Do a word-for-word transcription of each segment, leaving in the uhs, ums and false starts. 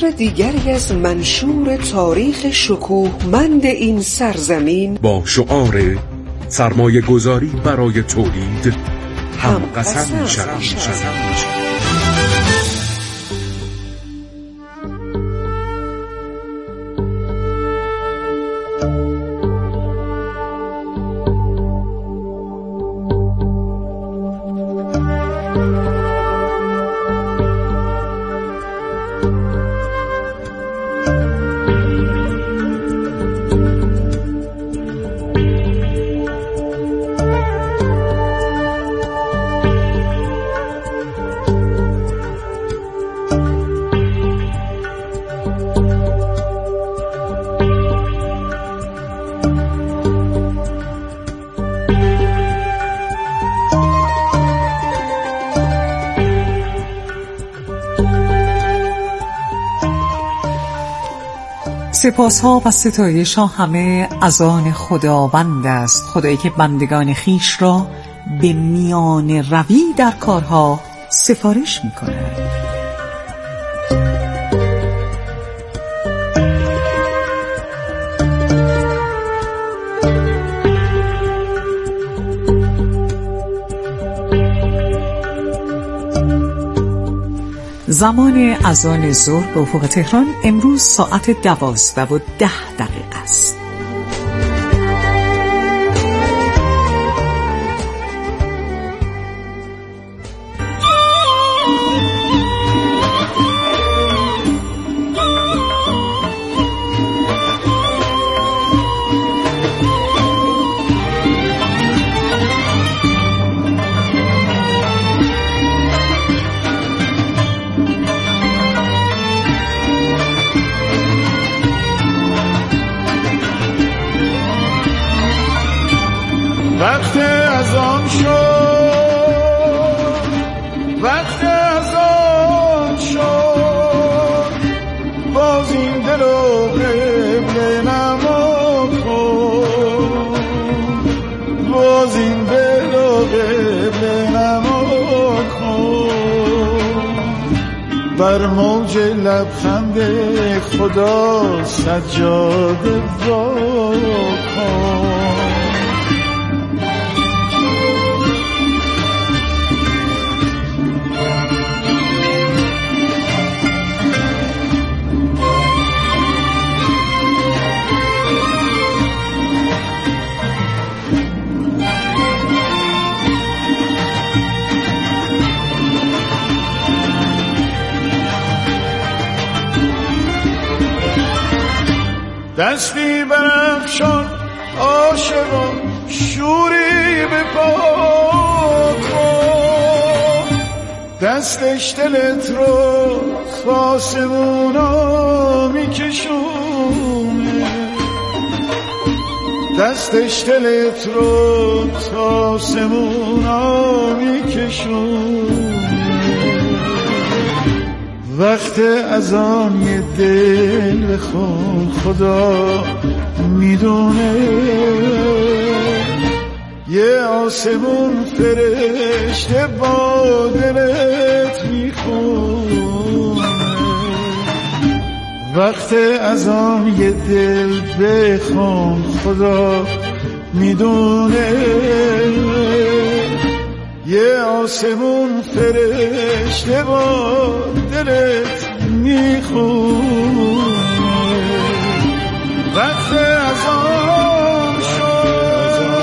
نشر دیگری از منشور تاریخ شکوهمند این سرزمین با شعار سرمایه گذاری برای تولید هم قسم می‌شویم. سپاس ها و ستایش ها همه از آن خداوند است، خدایی که بندگان خیش را به میان روی در کارها سفارش می کند. زمان اذان ظهر به افق تهران امروز ساعت دوازده و ده دقیقه است. وقت اذان شد، وقت اذان شد، باز این دل و قبله نما کن، باز این دل و قبله نما کن، بر موج لبخند خدا سجاده وا کن. دستی برافشان عاشقان شوری به پا کن، دستش دلت رو آسمونا میکشونه، دستش دلت رو آسمونا میکشونه. وقت اذان یه دل بخون خدا میدونه، یه آسمون فرشته با دلت میخونه. وقت اذان یه دل بخون خدا میدونه، یه آسمون فرشته با دلت میخونه. وقت اذان شد،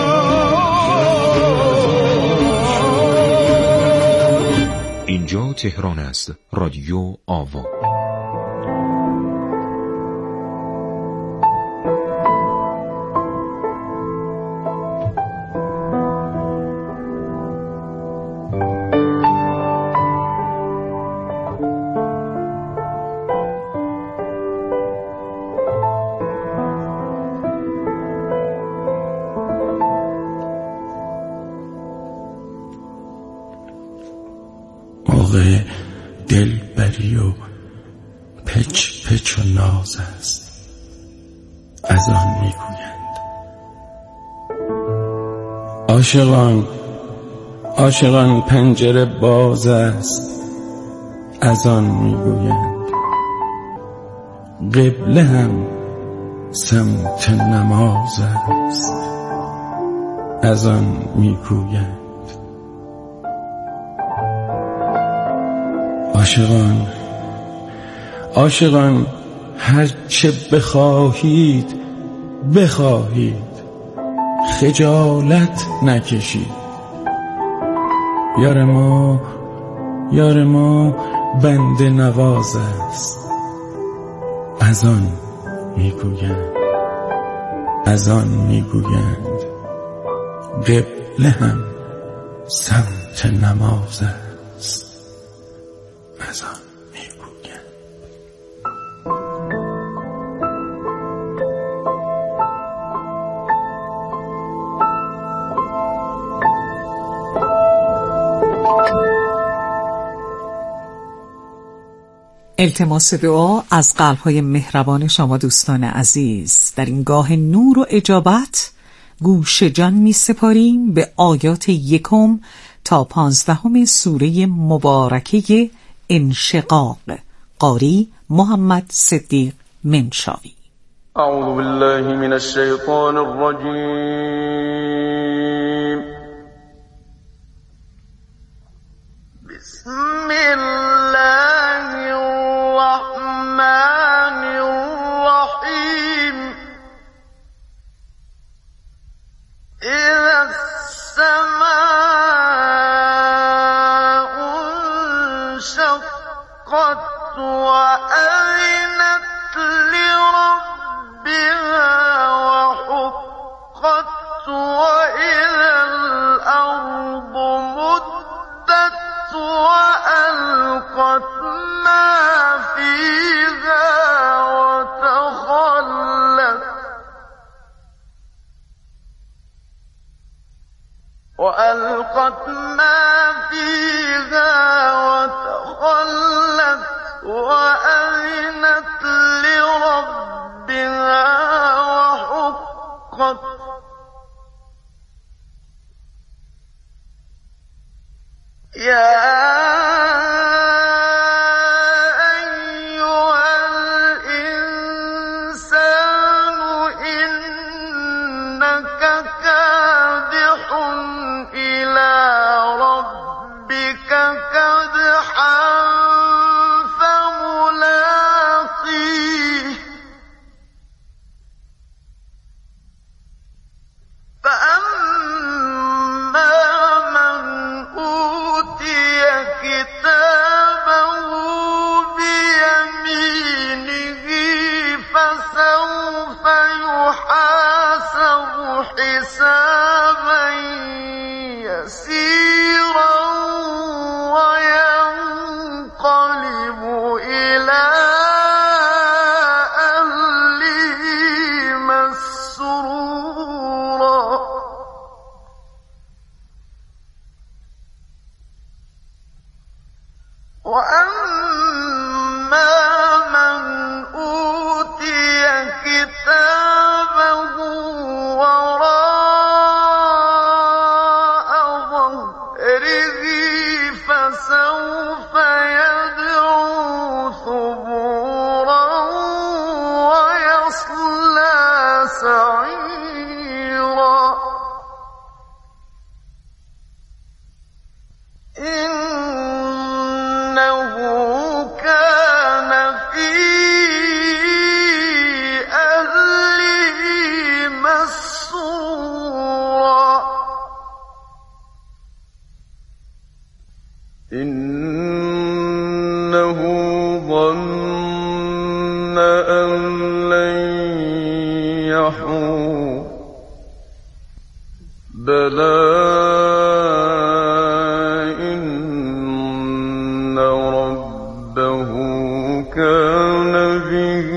اینجا تهران است، رادیو آوا. موقع دلبری و پچ پچ و ناز است، از آن میگویند. عاشقان عاشقان پنجره باز است، از آن میگویند. قبله هم سمت نماز است. از آن میگویند عاشقان عاشقان هرچه بخواهید بخواهید، خجالت نکشید. یار ما یار ما بنده نواز است. از آن میگویند از آن میگویند قبله هم سمت نماز است. از آن میگویند. التماس دعا از قلب‌های مهربان شما دوستان عزیز. در این گاه نور و اجابت گوش جان می سپاریم به آیات یکم تا پانزدهم سوره مبارکه انشقاق. قاری محمد صدیق منشاوی. اعوذ بالله من الشیطان الرجیم. بسم الله الرحمن الرحیم. اذا السماء انشقت وأذنت لربها وحقت وإذا الأرض مدت وألقت ما فيها وتخلت وألقت ما فيها وتخلت وأذنت لربها وحقت. يا أيها الإنسان إنك كادح إلى ربك كدحا فملاقيه. فأما من أوتي كتابه بيمينه فسوف يحاسب حسابا يسيرا وينقلب إلى أهله مسرورا. وأما من أوتي كتابه وراء ظهره فسوف يدعو ثبورا ويصلى سعيرا. إنه كان في أهله مسرورا. إنه ظن أن لن يحور. بلى إن ربه كان به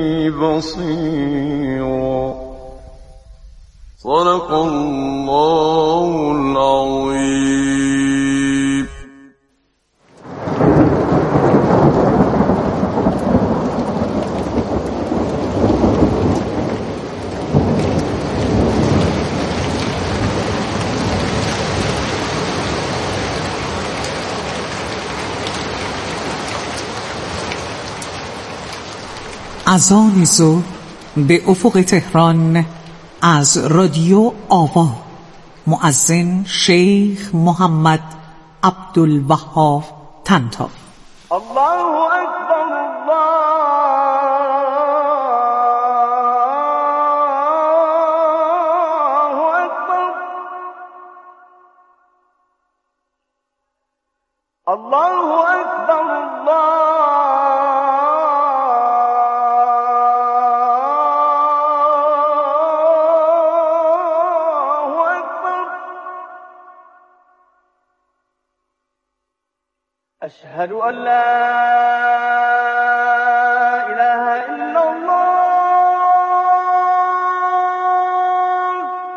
بصيرا. صدق الله العظيم. اذان ظهر به افق تهران از رادیو آوا. مؤذن شیخ محمد عبدالوهاب طنطاوی. الله اکبر الله اکبر الله اکبر الله اکبر. اشهد ان لا اله الا الله.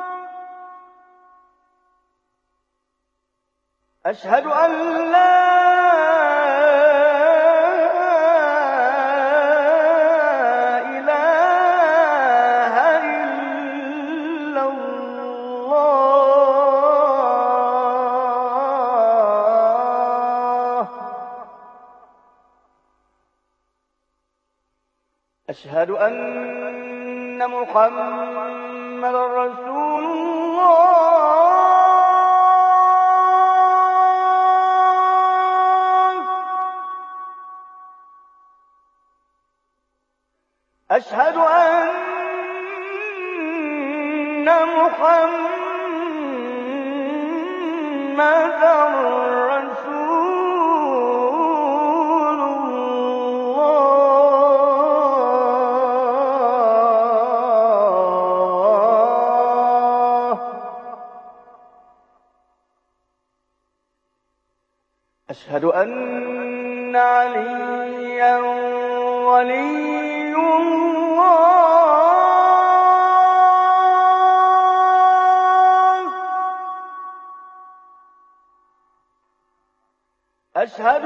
اشهد ان لا اله الا الله. أشهد أن محمد رسول الله. أشهد أن محمد رسول الله. أشهد أن عليا ولي الله. أشهد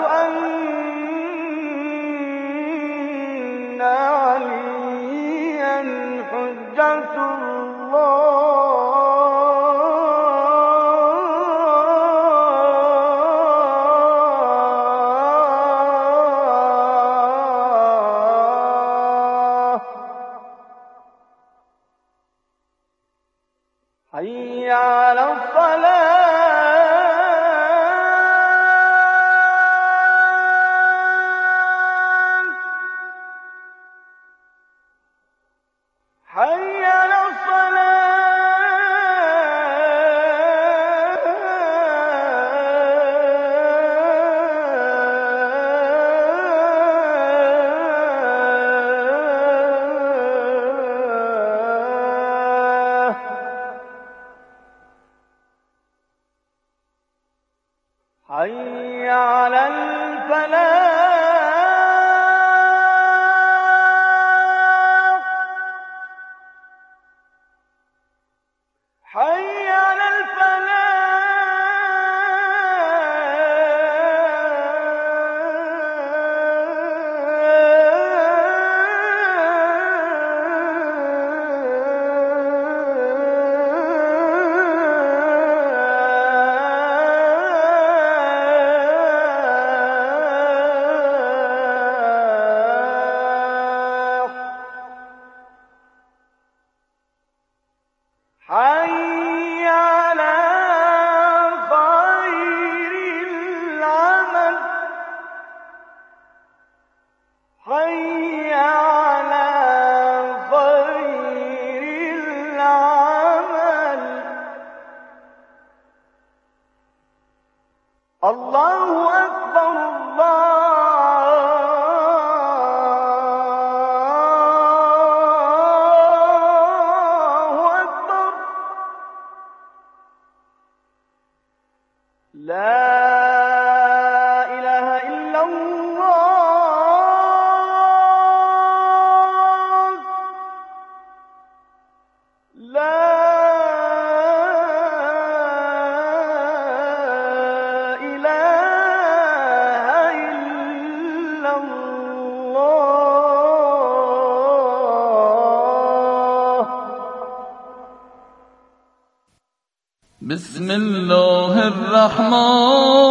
أن عليا حجة الله. حي على الصلاة. حي على الصلاة. حي على الفلاح. حي على الفلاح. حي على خير العمل. حي على خير العمل. الله أكبر الله أكبر. لا إله إلا الله. لا إله إلا الله. بسم الله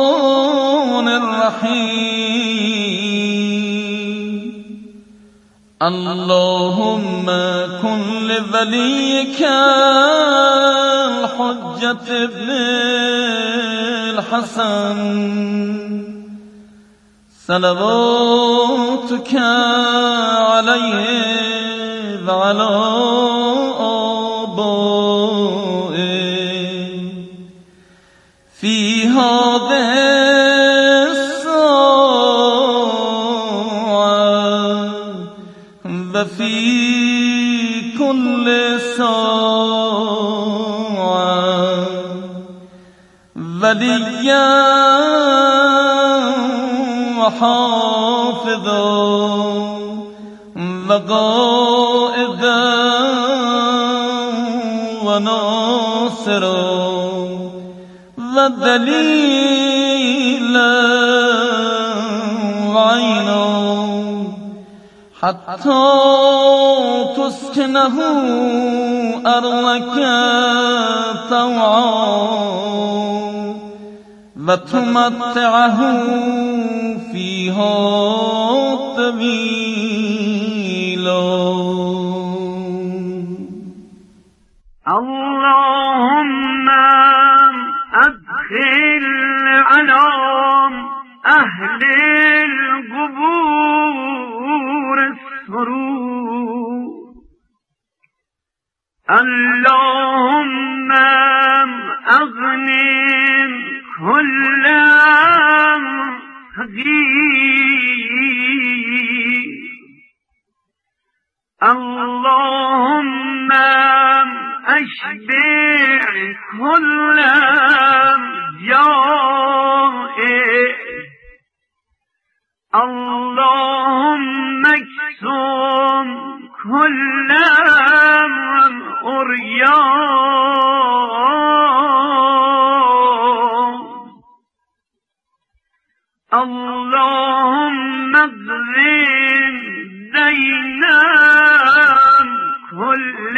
الرحمن الرحیم. اللهم كن لوليك الحجة ابن الحسن صلواتك عليه وعلى آبائه في هذه وفي كل ساعة وليا وحافظا وقائدا وناصرا ودليلا وعينا حتى تسكنه أرضك طوعا وتمتعه فيها طويلا. اللهم أدخل على أهل القبور السرور. اللهم أغني كل فقير. اللهم أشبع كل جائع. اللهم اكسم كل عريان. اللهم اغفر دينا كل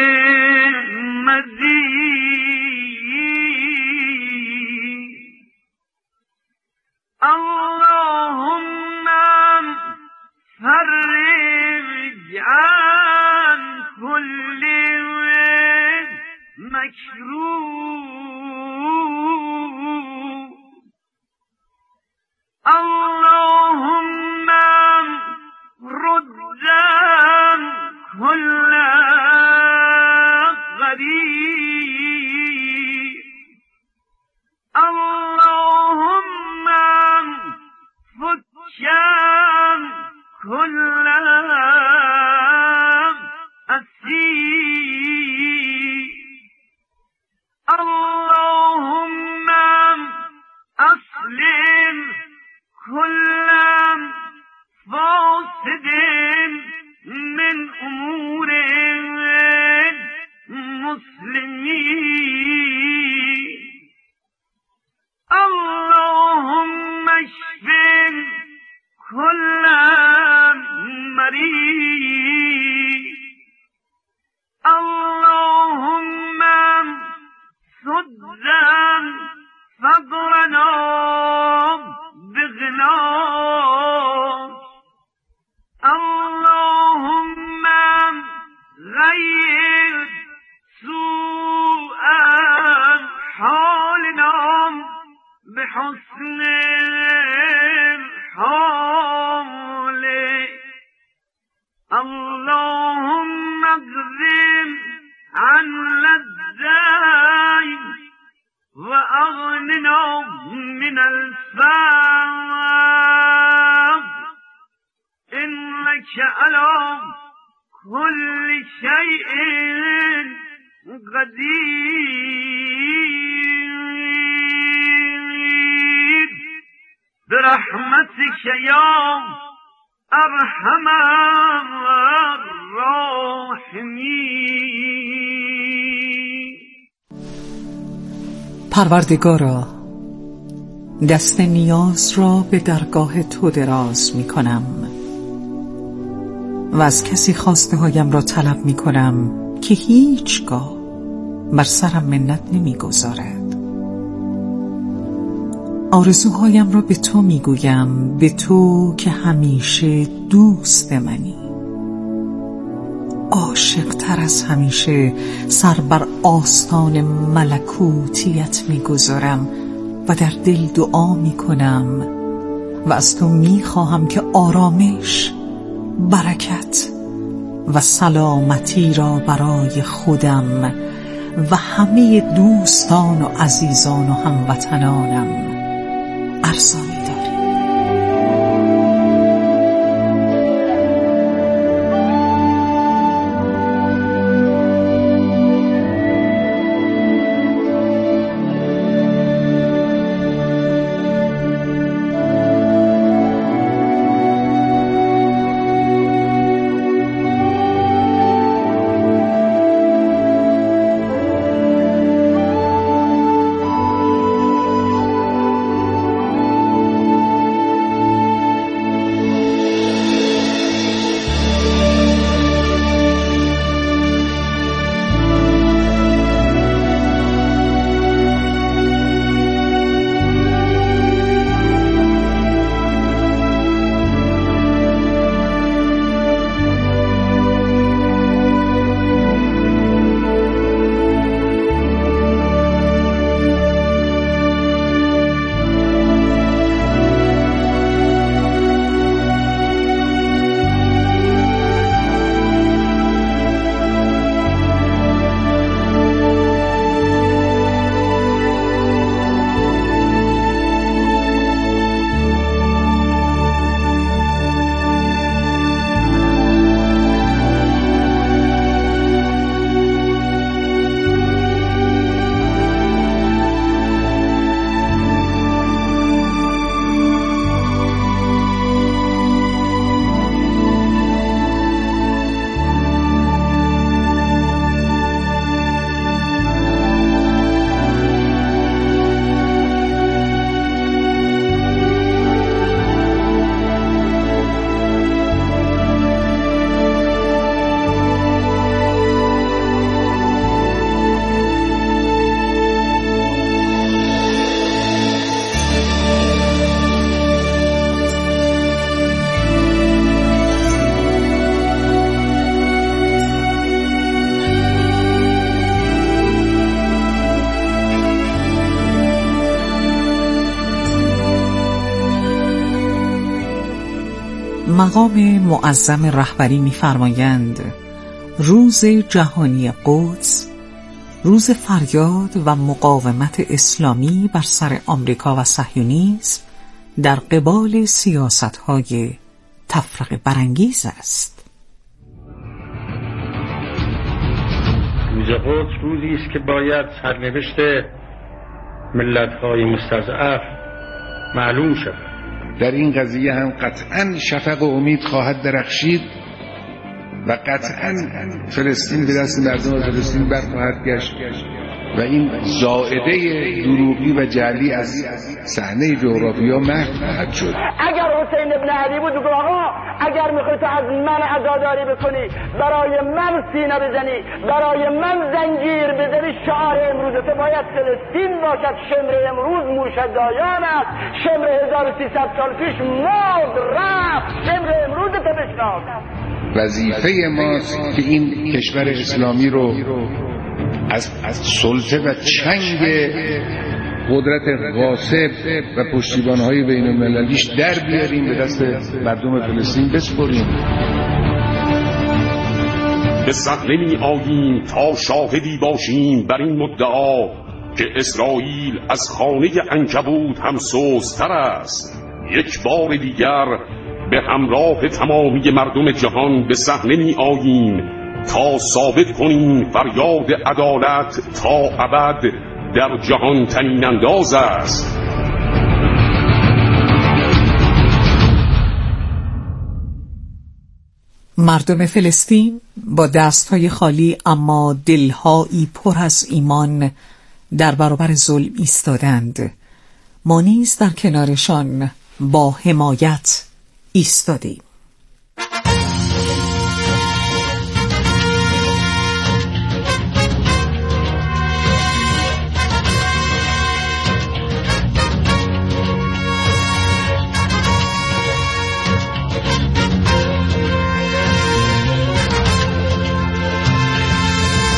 مزيد. اللهم فرج عن كل مكروه. اللهم رد كل غريب. اللهم فك كل أسير. اللهم أسلم كل فاسد من أمور المسلمين. اللهم اشف كل مريض. اللهم سد فقرنا بغناك. اللهم غير سوء حالنا بحسن حال. اللهم اقضم عن الدين وأغننا من الفقر. إنك على كل شيء قدير. برحمتك يا أرحم الراحمين. پروردگارا، دست نیاز را به درگاه تو دراز می کنم و از کسی خواسته هایم را طلب می کنم که هیچگاه بر سرم منت نمی گذارد. آرزوهایم را به تو می گویم، به تو که همیشه دوست منی. عاشق تر از همیشه سر بر آستان ملکوتیت میگذارم و در دل دعا میکنم و از تو میخواهم که آرامش، برکت و سلامتی را برای خودم و همه دوستان و عزیزان و هموطنانم ارزانی داری. مقام معظم رهبری می‌فرمایند روز جهانی قدس روز فریاد و مقاومت اسلامی بر سر آمریکا و صهیونیسم در قبال سیاست‌های تفرقه برانگیز است. روز قدس روزی است که باید سرنوشت ملت‌های مستضعف معلوم شود. در این قضیه هم قطعاً شفق و امید خواهد درخشید و قطعاً فلسطین به دست مردم فلسطین برخواهد گشت و این زائده دروغی و جعلی از صحنه جغرافیا محو خواهد شد. اگر حسین ابن علی بود بگو آقا اگر میخوای تو از من عزاداری بکنی، برای من سینه بزنی، برای من زنجیر بزنی، شعار امروز تو باید فلسطین باشد. شمر امروز موشدایان است، شمر هزار و سیصد سال پیش مرد رفت، شمر امروز تو بشناس. وظیفه ماست که این کشور اسلامی رو از سلطه و چنگ قدرت غاصب و پشتیبان‌های بین‌المللیش در بیاریم، به دست مردم فلسطین بسپریم. به صحنه می آییم تا شاهدی باشیم بر این مدعا که اسرائیل از خانه عنکبوت هم سست‌تر است. یک بار دیگر به همراه تمامی مردم جهان به صحنه می آییم تا ثابت کنیم فریاد عدالت تا ابد در جهان طنین انداز است. مردم فلسطین با دستهای خالی اما دلهایی پر از ایمان در برابر ظلم ایستادند. ما نیز در کنارشان با حمایت ایستادیم.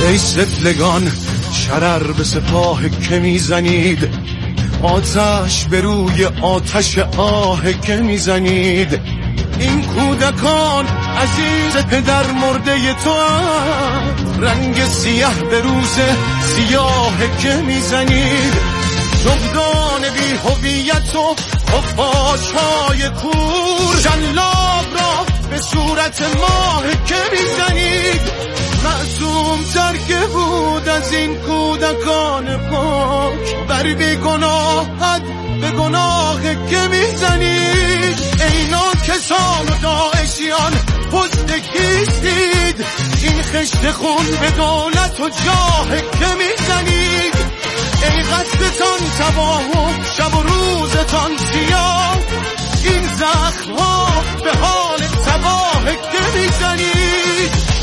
ای سفلگان شرر به سپاه که میزنید، آتش به روی آتش آه که میزنید. این کودکان عزیز پدر مرده تو هم، رنگ سیاه به روز سیاه که میزنید. شهدان بی هویت و خفاشهای کور، جلاب را به صورت ماه که میزنید. معصوم تر که بود از این کودکان پاک، بر بی گناهت به گناه که میزنید. ای ناکسان و داعشیان پشت کیستید، این خشت خون به دولت و جاه که میزنید. ای قصدتان تباه و شب و روزتان سیاه، این زخم ها به حال تباه که میزنید.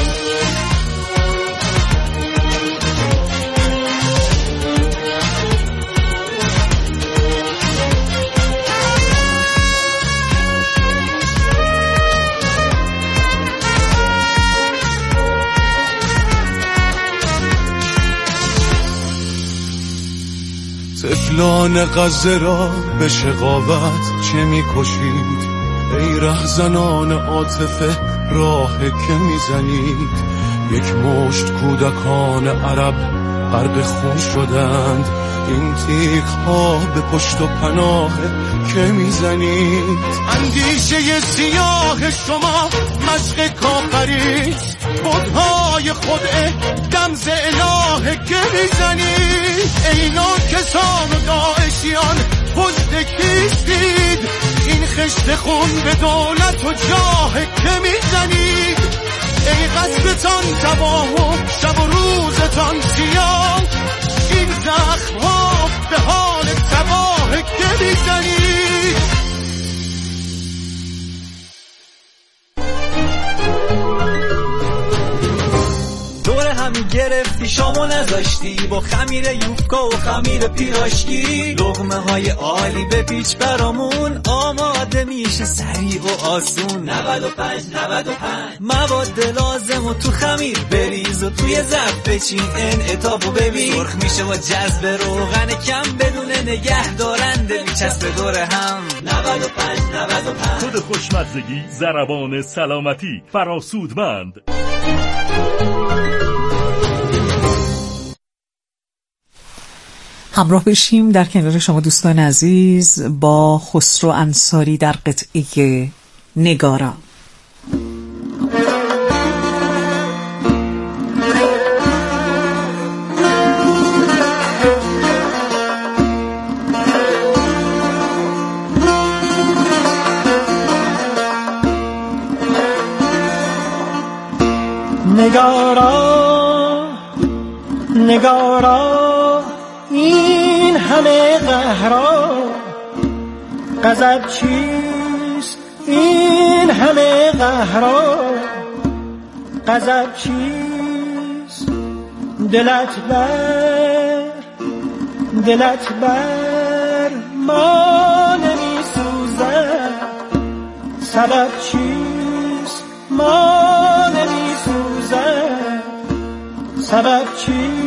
طفلان غزه را به شقاوت چه می‌کشید؟ ای رهزنان عاطفه راه که میزنید. یک مشت کودکان عرب غرق خون شدند، این تیغ ها به پشت و پناه که میزنید. اندیشه سیاه شما مشق کافریست، بت‌های خدعه دمز اله که میزنید. ای ناکسان و داعشیان پشت کیستید، این خشت خون به دولت و جاه که میزنید. ای قصدتان تباه و شب و روزتان سیاه، این زخم ها به حال تباه که میزنید. دور همی گرفتی شامو نذاشتی، با خمیر یوفکا و خمیر پیراشکی. لقمه های عالی به پیچ برامون آماده میشه سریع و آسون. نود و پنج نود و پنج مواد لازم و تو خمیر بریز و توی ظرف بچین انعطافو ببین. سرخ میشه با جذب روغن کم بدون نگه دارنده میچسب دور هم. نود و پنج نود و پنج خود خوشمزگی ضربان سلامتی فراسودمند. همراه بشیم در کنار شما دوستان عزیز با خسرو انصاری در قطعه نگارا. نگارا نگارا این همه قهرا، غضب چیست این همه قهرا؟ غضب چیست؟ دلت بر دلت بر ما نمی سوزد، سبب چیست ما نمی سوزد، سبب چیست؟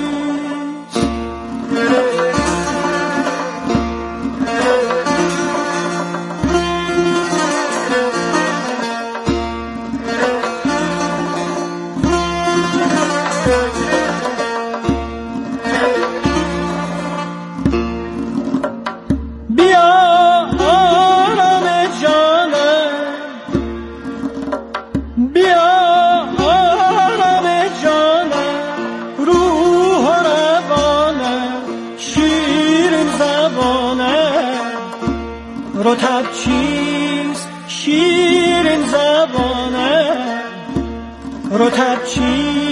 رطب چیست شیرین زبانه، رطب چیست